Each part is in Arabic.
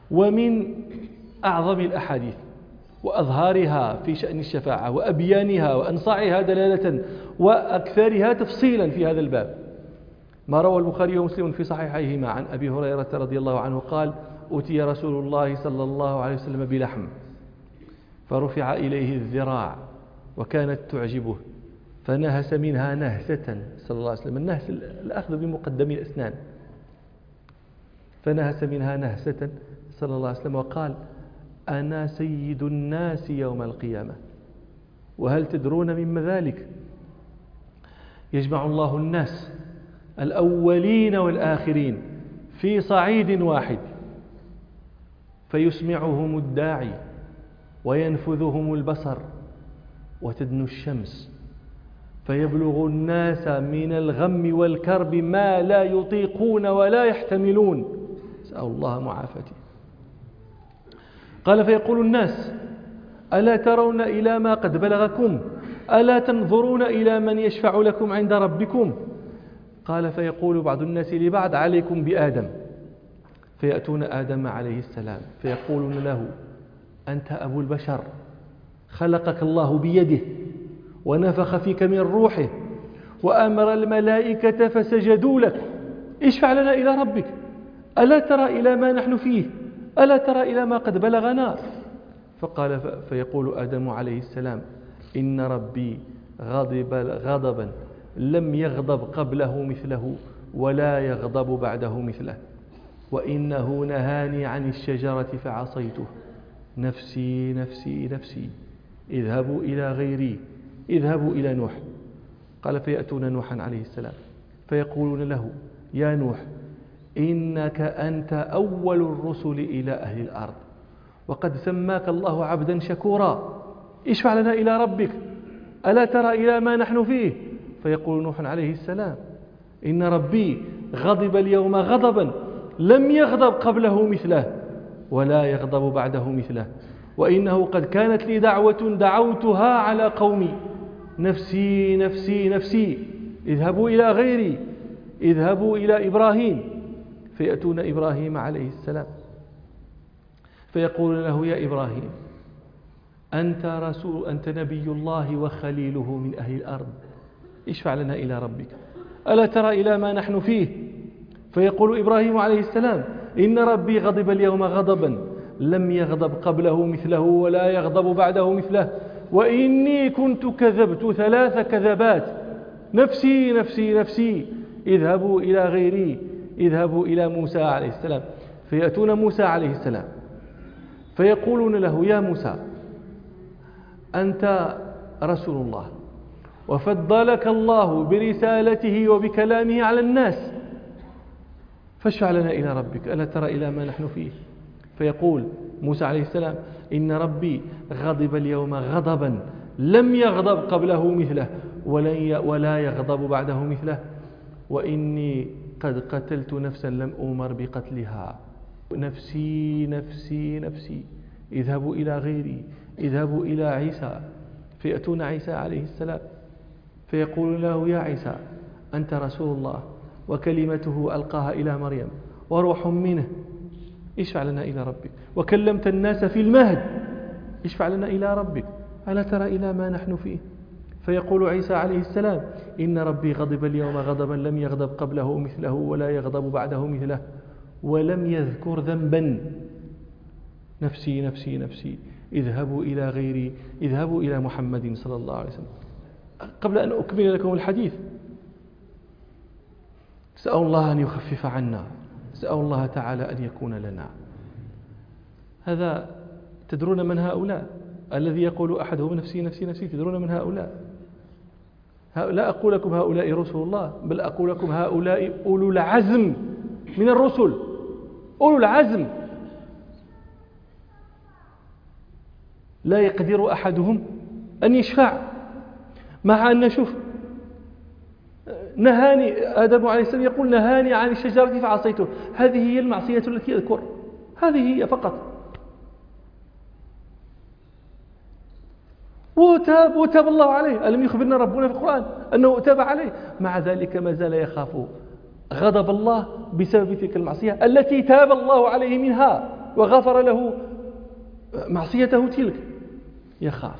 ومن أعظم الأحاديث وأظهارها في شأن الشفاعة وأبيانها وأنصعها دلالة وأكثرها تفصيلا في هذا الباب ما روى البخاري ومسلم في صحيحيهما عن أبي هريرة رضي الله عنه قال: أتي رسول الله صلى الله عليه وسلم بلحم فرفع إليه الذراع وكانت تعجبه فنهس منها نهسة صلى الله عليه وسلم. النهس الأخذ بمقدم الأسنان. فنهس منها نهسة صلى الله عليه وسلم وقال: أنا سيد الناس يوم القيامة. وهل تدرون مما ذلك؟ يجمع الله الناس الأولين والآخرين في صعيد واحد فيسمعهم الداعي وينفذهم البصر وتدنو الشمس فيبلغ الناس من الغم والكرب ما لا يطيقون ولا يحتملون، نسأل الله معافاته. قال: فيقول الناس: ألا ترون إلى ما قد بلغكم؟ ألا تنظرون إلى من يشفع لكم عند ربكم؟ قال: فيقول بعض الناس لبعض: عليكم بآدم. فيأتون آدم عليه السلام فيقولون له: أنت أبو البشر، خلقك الله بيده ونفخ فيك من روحه وأمر الملائكة فسجدوا لك، اشفع لنا إلى ربك، ألا ترى إلى ما نحن فيه؟ ألا ترى إلى ما قد بلغنا؟ فيقول آدم عليه السلام: إن ربي غضب غضبا لم يغضب قبله مثله ولا يغضب بعده مثله، وإنه نهاني عن الشجرة فعصيته، نفسي نفسي نفسي، اذهبوا إلى غيري، اذهبوا إلى نوح. قال: فيأتون نوحا عليه السلام فيقولون له: يا نوح، إنك أنت أول الرسل إلى أهل الأرض، وقد سماك الله عبدا شكورا، اشفع لنا إلى ربك، ألا ترى إلى ما نحن فيه؟ فيقول نوح عليه السلام: إن ربي غضب اليوم غضبا لم يغضب قبله مثله ولا يغضب بعده مثله، وإنه قد كانت لي دعوة دعوتها على قومي، نفسي نفسي نفسي، اذهبوا إلى غيري، اذهبوا إلى إبراهيم. فيأتون إبراهيم عليه السلام فيقول له: يا إبراهيم، أنت نبي الله وخليله من أهل الأرض، اشفع لنا إلى ربك، ألا ترى إلى ما نحن فيه؟ فيقول إبراهيم عليه السلام: إن ربي غضب اليوم غضبا لم يغضب قبله مثله ولا يغضب بعده مثله، وإني كنت كذبت 3 كذبات، نفسي نفسي نفسي، اذهبوا إلى غيري، اذهبوا إلى موسى عليه السلام. فيأتون موسى عليه السلام فيقولون له: يا موسى، أنت رسول الله وفضلك الله برسالته وبكلامه على الناس، فاشفع لنا إلى ربك، ألا ترى إلى ما نحن فيه؟ فيقول موسى عليه السلام: إن ربي غضب اليوم غضبا لم يغضب قبله مثله ولا يغضب بعده مثله، وإني قد قتلت نفسا لم أمر بقتلها، نفسي نفسي نفسي، اذهبوا إلى غيري، اذهبوا إلى عيسى. فيأتون عيسى عليه السلام فيقول له: يا عيسى، أنت رسول الله وكلمته ألقاها إلى مريم وروح منه، اشفع لنا إلى ربك، وكلمت الناس في المهد، اشفع لنا إلى ربك، ألا ترى إلى ما نحن فيه؟ فيقول عيسى عليه السلام: إن ربي غضب اليوم غضبا لم يغضب قبله مثله ولا يغضب بعده مثله، ولم يذكر ذنبا، نفسي نفسي نفسي، اذهبوا إلى غيري، اذهبوا إلى محمد صلى الله عليه وسلم. قبل أن أكمل لكم الحديث، سأل الله أن يخفف عنا، سأل الله تعالى أن يكون لنا. هذا تدرون من هؤلاء الذي يقول أحدهم: نفسي نفسي نفسي؟ تدرون من هؤلاء؟ لا أقول لكم هؤلاء رسل الله، بل أقول لكم هؤلاء أولو العزم من الرسل، أولو العزم. لا يقدر أحدهم أن يشفع، مع أن شوف نهاني آدم عليه السلام، يقول: نهاني عن الشجرة فعصيته. هذه هي المعصية التي أذكر، هذه هي فقط. وتاب الله عليه، ألم يخبرنا ربنا في القرآن أنه تاب عليه؟ مع ذلك ما زال يخاف غضب الله بسبب تلك المعصية التي تاب الله عليه منها وغفر له معصيته تلك، يخاف.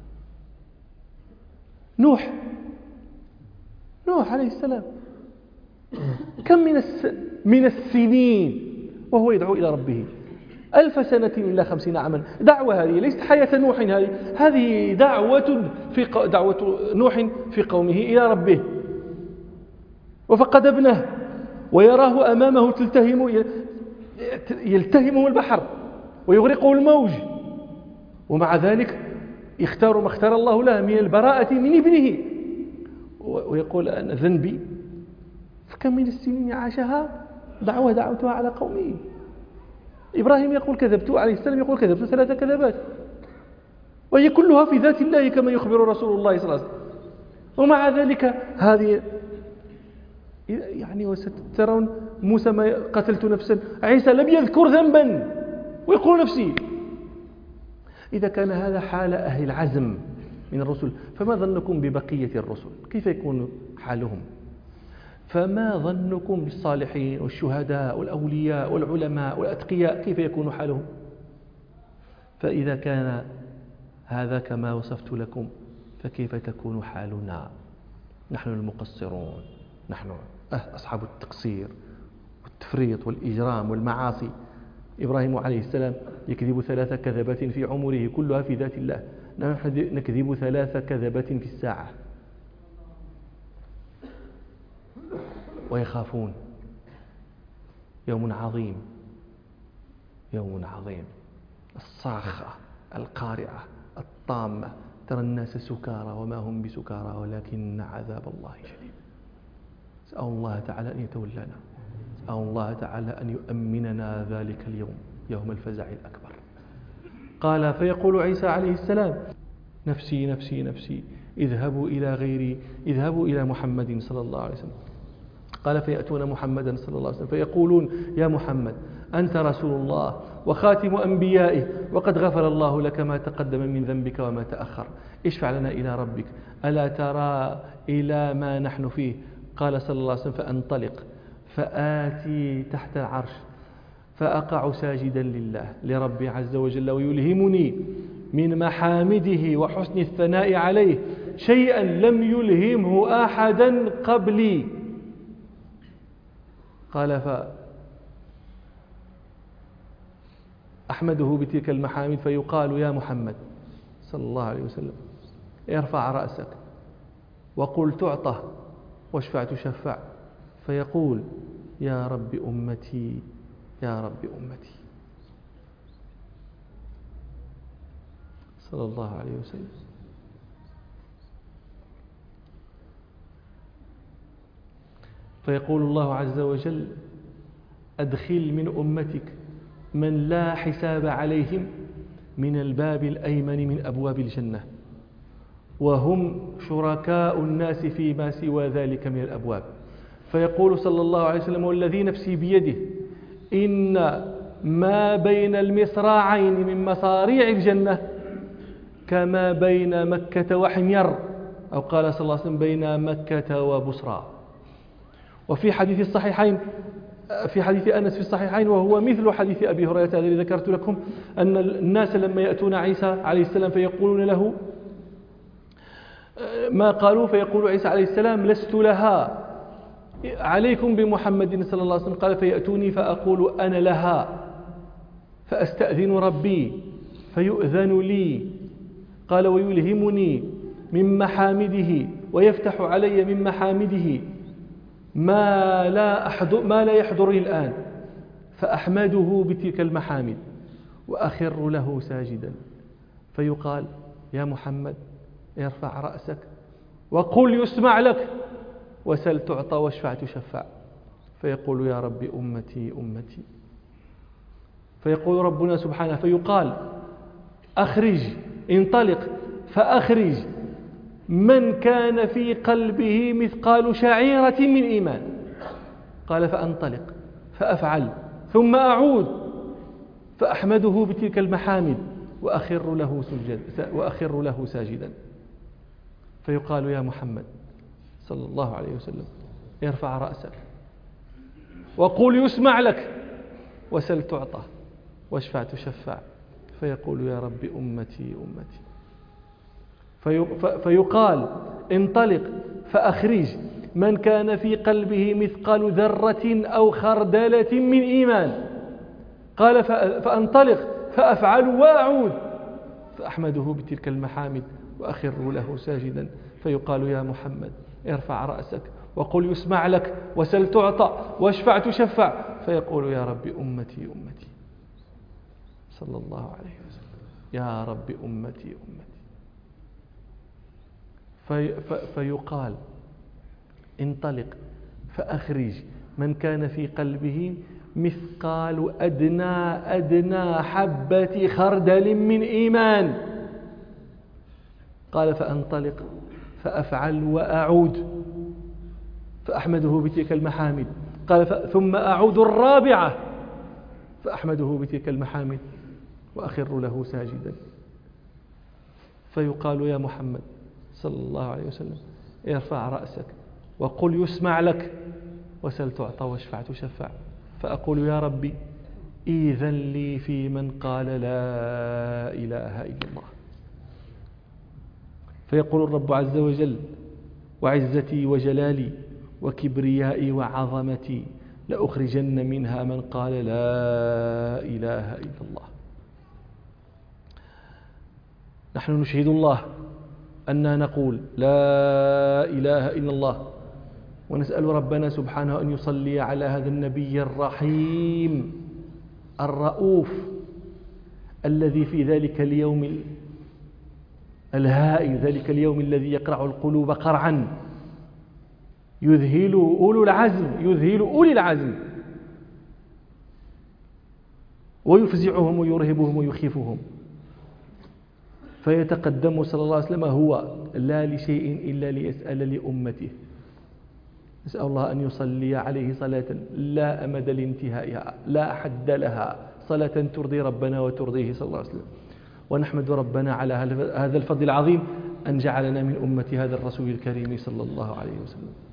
نوح عليه السلام كم من السنين وهو يدعو إلى ربه، 1000 سنة إلا 50 عاما. دعوة هذه ليست حياة نوح، هذه دعوة نوح في قومه إلى ربه. وفقد ابنه ويراه أمامه يلتهمه البحر ويغرقه الموج، ومع ذلك يختار ما اختار الله له من البراءة من ابنه، ويقول أنا ذنبي. فكم من السنين عاشها دعوتها على قومه. إبراهيم يقول كذبت، عليه السلام يقول كذبت 3 كذبات، وهي كلها في ذات الله كما يخبر رسول الله صلى الله عليه وسلم. ومع ذلك هذه وسترون موسى ما قتلت نفسا، عيسى لم يذكر ذنبا ويقول نفسي. إذا كان هذا حال أهل العزم من الرسل، فما ظنكم ببقية الرسل؟ كيف يكون حالهم؟ فما ظنكم بالصالحين والشهداء والأولياء والعلماء والأتقياء؟ كيف يكون حالهم؟ فإذا كان هذا كما وصفت لكم، فكيف تكون حالنا نحن المقصرون، نحن أصحاب التقصير والتفريط والإجرام والمعاصي. إبراهيم عليه السلام يكذب 3 كذبات في عمره كلها في ذات الله، نحن نكذب 3 كذبات في الساعة. ويخافون يوم عظيم، الصاخة القارعة الطامة، ترى الناس سكارى وما هم بسكارى ولكن عذاب الله شديد. نسأل الله تعالى أن يتولانا، نسأل الله تعالى أن يؤمننا ذلك اليوم، يوم الفزع الأكبر. قال فيقول عيسى عليه السلام نفسي نفسي نفسي، اذهبوا إلى غيري، اذهبوا إلى محمد صلى الله عليه وسلم. قال فيأتون محمدا صلى الله عليه وسلم فيقولون يا محمد أنت رسول الله وخاتم أنبيائه، وقد غفر الله لك ما تقدم من ذنبك وما تأخر، اشفع لنا إلى ربك، ألا ترى إلى ما نحن فيه؟ قال صلى الله عليه وسلم فأنطلق فآتي تحت العرش فأقع ساجدا لله لربي عز وجل، ويلهمني من محامده وحسن الثناء عليه شيئا لم يلهمه أحدا قبلي. قال فأحمده بتلك المحامد فيقال يا محمد صلى الله عليه وسلم ارفع رأسك وقل تعطى واشفع تشفع، فيقول يا رب أمتي يا رب أمتي صلى الله عليه وسلم. فيقول الله عز وجل أدخل من أمتك من لا حساب عليهم من الباب الأيمن من أبواب الجنة، وهم شركاء الناس فيما سوى ذلك من الأبواب. فيقول صلى الله عليه وسلم والذي نفسي بيده إن ما بين المصراعين من مصاريع الجنة كما بين مكة وحمير، أو قال صلى الله عليه وسلم بين مكة وبصرى. وفي حديث الصحيحين في حديث أنس في الصحيحين وهو مثل حديث أبي هريرة الذي ذكرت لكم، أن الناس لما يأتون عيسى عليه السلام فيقولون له ما قالوا، فيقول عيسى عليه السلام لست لها عليكم بمحمد صلى الله عليه وسلم. قال فيأتوني فأقول أنا لها فأستأذن ربي فيؤذن لي. قال ويلهمني من محامده ويفتح علي من محامده ما لا يحضرني الآن، فأحمده بتلك المحامد وأخر له ساجدا، فيقال يا محمد ارفع رأسك وقل يسمع لك وسل تعطى واشفع تشفع، فيقول يا رب أمتي أمتي. فيقول ربنا سبحانه فيقال أخرج انطلق فأخرج من كان في قلبه مثقال شعيرة من إيمان. قال فأنطلق فأفعل ثم أعود فأحمده بتلك المحامد وأخر له ساجدا، فيقال يا محمد صلى الله عليه وسلم ارفع رأسك وقل يسمع لك وسل تعطى واشفع تشفع، فيقول يا رب أمتي أمتي. فيقال انطلق فأخرج من كان في قلبه مثقال ذرة أو خردلة من إيمان. قال فأنطلق فأفعل وأعود، فأحمده بتلك المحامد وأخر له ساجدا، فيقال يا محمد ارفع رأسك وقل يسمع لك وسل تعطى واشفع تشفع، فيقول يا رب أمتي أمتي صلى الله عليه وسلم، يا رب أمتي أمتي. فيقال انطلق فأخرج من كان في قلبه مثقال أدنى حبة خردل من إيمان. قال فأنطلق فأفعل وأعود، فأحمده بتلك المحامد. قال ثم أعود الرابعة فأحمده بتلك المحامد وأخر له ساجدا، فيقال يا محمد صلى الله عليه وسلم ارفع رأسك وقل يسمع لك وسل تعطى واشفع تشفع، فأقول يا ربي إذن لي في من قال لا إله إلا الله. فيقول الرب عز وجل وعزتي وجلالي وكبريائي وعظمتي لأخرجن منها من قال لا إله إلا الله. نحن نشهد الله أننا نقول لا إله إلا الله، ونسأل ربنا سبحانه أن يصلي على هذا النبي الرحيم الرؤوف الذي في ذلك اليوم الهائل، ذلك اليوم الذي يقرع القلوب قرعا، يذهل أولي العزم ويفزعهم ويرهبهم ويخيفهم. فيتقدم صلى الله عليه وسلم هو لا لشيء إلا ليسأل لأمته. نسأل الله أن يصلي عليه صلاة لا أمد لانتهائها لا حد لها، صلاة ترضي ربنا وترضيه صلى الله عليه وسلم. ونحمد ربنا على هذا الفضل العظيم أن جعلنا من أمة هذا الرسول الكريم صلى الله عليه وسلم.